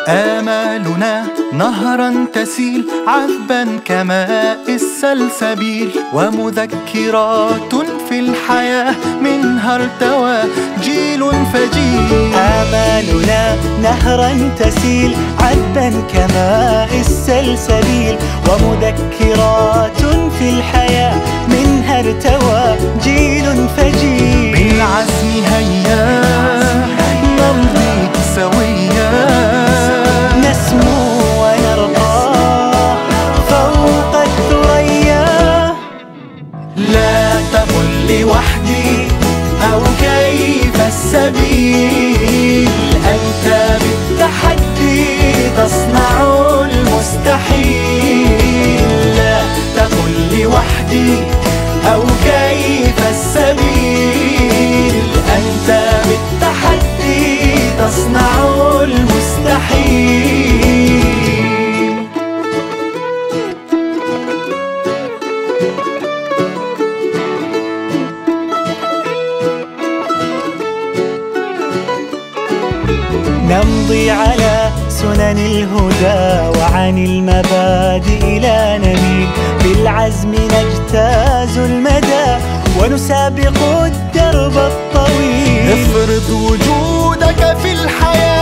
آمالنا نهرا تسيل عذبا كماء السلسبيل، ومذكرات في الحياة منها ارتوى جيل فجيل. آمالنا نهرا تسيل عذبا كماء السلسبيل، ومذكرات في الحياة منها ارتوى جيل فجيل. بالعزم هيا نمضي سويا، نسمو ونرقى فوق الثريا. لا تقل لوحدي أو كيف السبيل، أنت بالتحدي تصنع المستحيل. لا تقل لوحدي أو كيف السبيل، أنت بالتحدي تصنع المستحيل. نمضي على سنن الهدى وعن المبادئ لا نميل، بالعزم نجتاز المدى ونسابق الدرب الطويل. افرض وجودك في الحياة